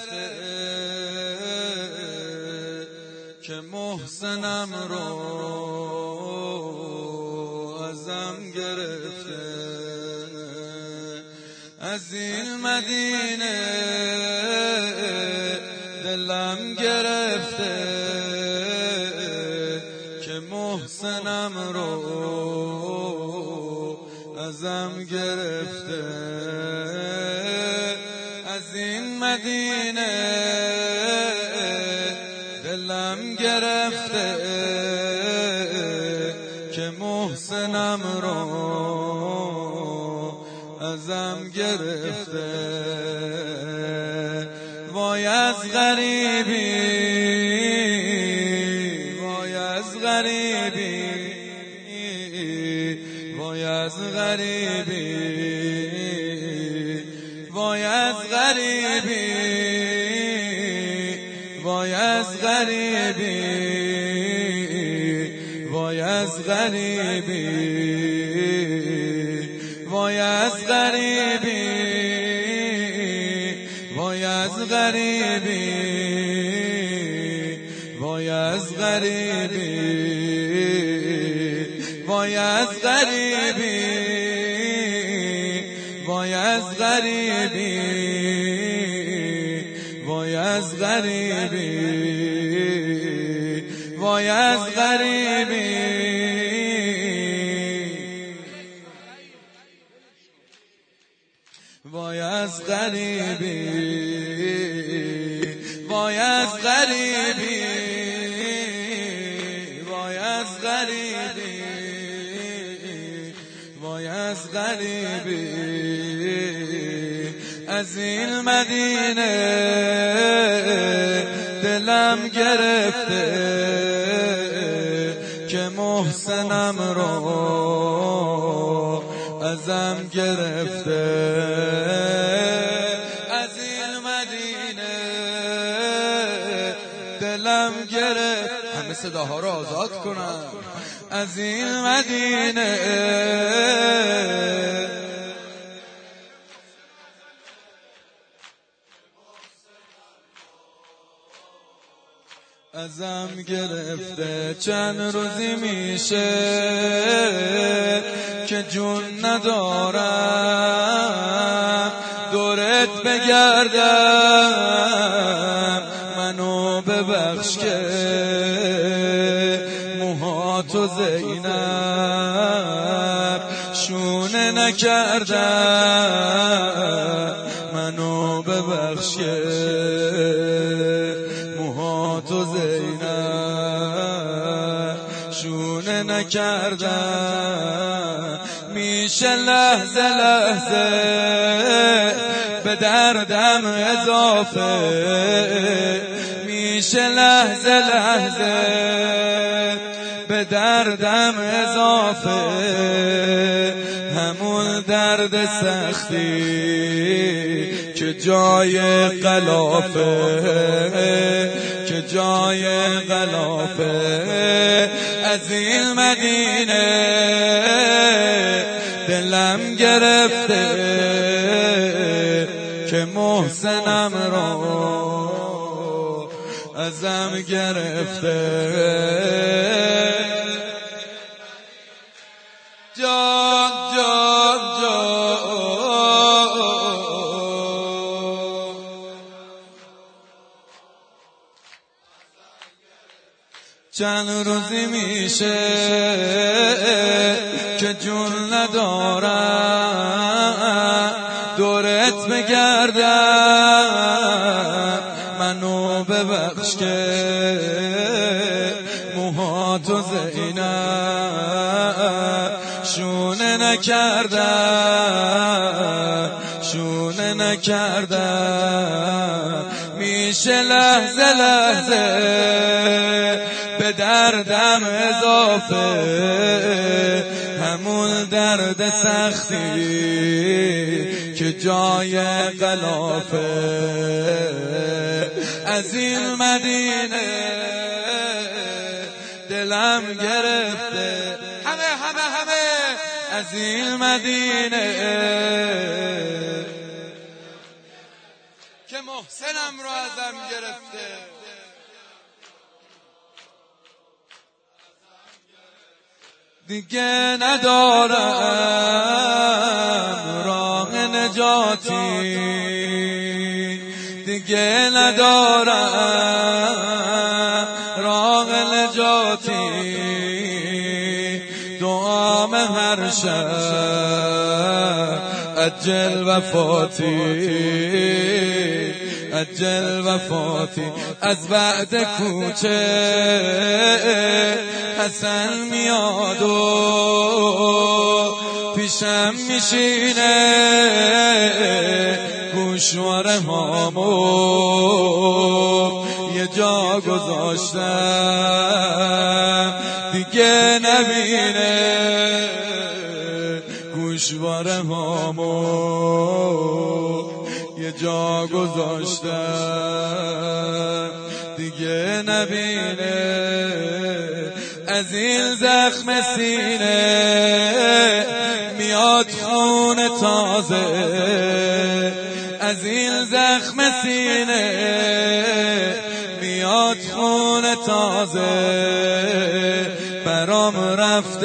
گرفته که محسنم رو ازم گرفته. از این مدینه دلم گرفته که محسنم رو ازم گرفته. از این مدینه دلم گرفته که محسنم رو ازم گرفته. وای از غریبی، وای از غریبی، وای از غریبی، وای از غریبی، وای از غریبی، وای از غریبی، وای از غریبی، وای از غریبی، وای از غریبی، وای از غریبی، وای از غریبی، وای از غریبی، وای از غریبی. وای از غریبی، وای از غریبی، وای از غریبی، وای از غریبی. از این مدینه دلم گرفته که محسنم رو ازم گرفته. از این مدینه دلم گرفته. همه صداها رو آزاد کنم. از این مدینه ازم گرفته. چند روزی میشه که جون ندارم دورت بگردم، منو ببخش که موهاتو زینب شونه نکردم، منو ببخش که موهاتو زینب شونه نکردم. میشه لحظه لحظه به دردم اضافه، میشه لحظه لحظه به دردم اضافه. همون درد سختی که جای غلافه، که جای غلافه. از این مدینه دلم گرفته که محسنم رو ازم گرفته. جان جان جان چند روزی میشه که جون ندارم دورت بگردم، منو ببخش که موهاتو زینب شونه نکردم، شونه نکردم. میشه لحظه لحظه به دردم اضافه، همون درد سختی که جای غلافه. از این مدینه دلم گرفته. همه از این مدینه که محسنم رو ازم گرفته. دیگه ندارم راه نجاتی، دیگه ندارم راه نجاتی. دعام هر شب اجل وفاتی، اجل وفاتی. از بعد کوچه حسن میاد و پیشم میشینه، گوشواره هامو یه جا گذاشتم دیگه نبینه، گوشواره هامو یه جا گذاشتم دیگه نبینه. از این زخم سینه میاد خون تازه، از این زخم سینه میاد خون تازه. برام رفته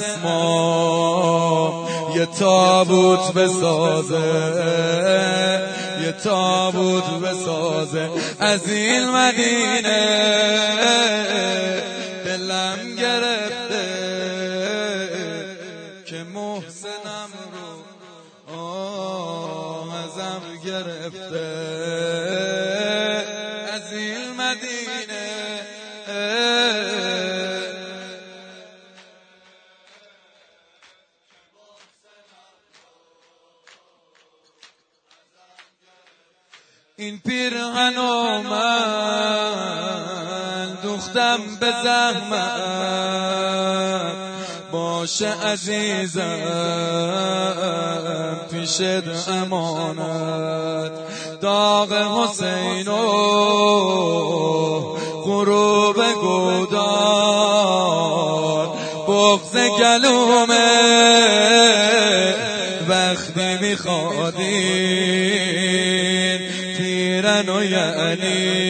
اسما یه تابوت بسازه، یه تابوت بسازه. از این مدینه دلم گرفته که محسنم رو ازم گرفته. از این مدینه این پیرهنو من دوختم به زحمت، باشه عزیزم پیشت امانت. داغ حسین و غروب گودار، بغض گلومه وقتی میخوادین پیرنو، یعنی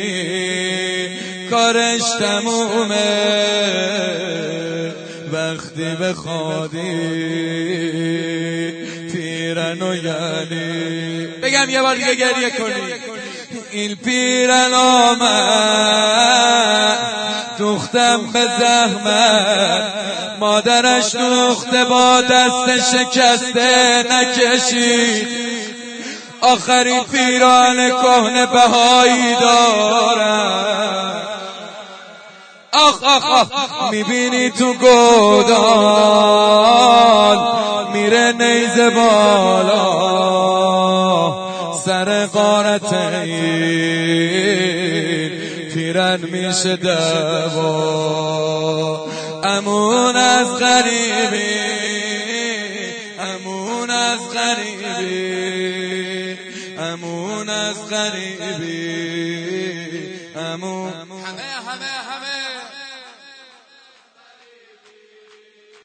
کارش تمومه وقتی بخوادی پیرنو. یعنی بگم یه بار دیگه گریه کنی. این پیرنو من دوختم به زحمت، مادرش دوخته با دست شکسته نکشید. آخرین پیران کهنه بهایی دارم. آخ آخ آخ میبینی تو گودال میره نیزه بالا، سر غارت این پیرن میشه دوا. امون از غریبی، امون از غریبی، امون از غریبی، امون